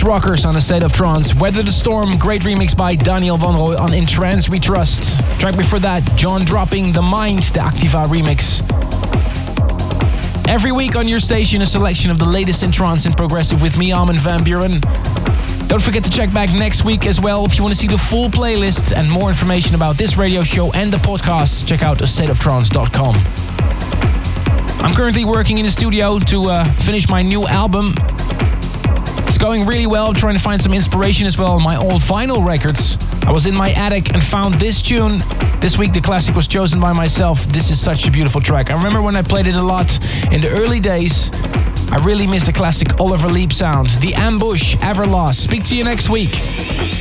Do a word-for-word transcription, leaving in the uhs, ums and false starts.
Rockers on A State of Trance. Weather the Storm, great remix by Daniel Van Roy on In Trance We Trust. Track before that, John dropping The Mind, the Activa remix. Every week on your station, a selection of the latest in trance and progressive with me, Armin van Buuren. Don't forget to check back next week as well. If you want to see the full playlist and more information about this radio show and the podcast, check out a state of trance dot com. I'm currently working in the studio to uh, finish my new album. It's going really well. I'm trying to find some inspiration as well on my old vinyl records. I was in my attic and found this tune. This week the classic was chosen by myself. This is such a beautiful track. I remember when I played it a lot in the early days. I really miss the classic Oliver Leap sound. The Ambush, Everlast. Speak to you next week.